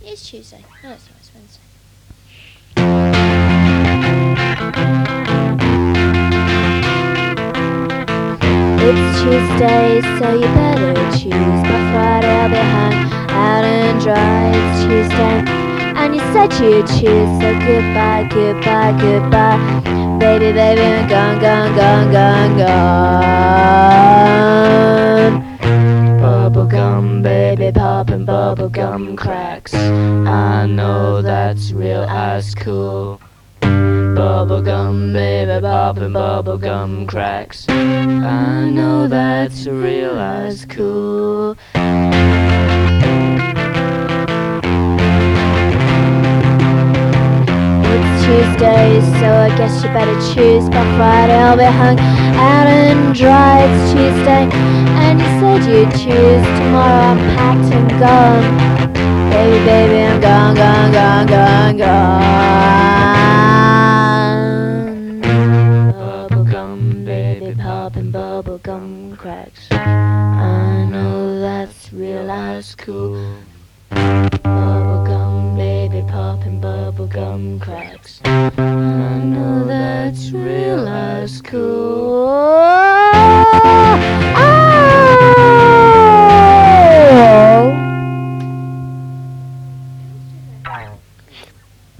It's Tuesday. No, it's not. It's Wednesday. It's Tuesday, so you better choose. By Friday I'll be hung out and dry. It's Tuesday, and you said you'd choose. So goodbye, goodbye, goodbye. Baby, baby, I'm gone, gone, gone, gone, gone. Bubblegum, baby, poppin' bubblegum cracks. I know that's real ice cool. Bubblegum, baby, poppin' bubblegum cracks. I know that's real ice cool. It's Tuesday, so I guess you better choose. By Friday I'll be hung out and dry. It's Tuesday, and you said you'd choose. Tomorrow I'm packed and gone. Baby, baby, I'm gone, gone, gone, gone, gone. Bubblegum, baby, poppin' bubblegum cracks. I know that's real ice cool. Bubblegum, baby, poppin' bubblegum cracks.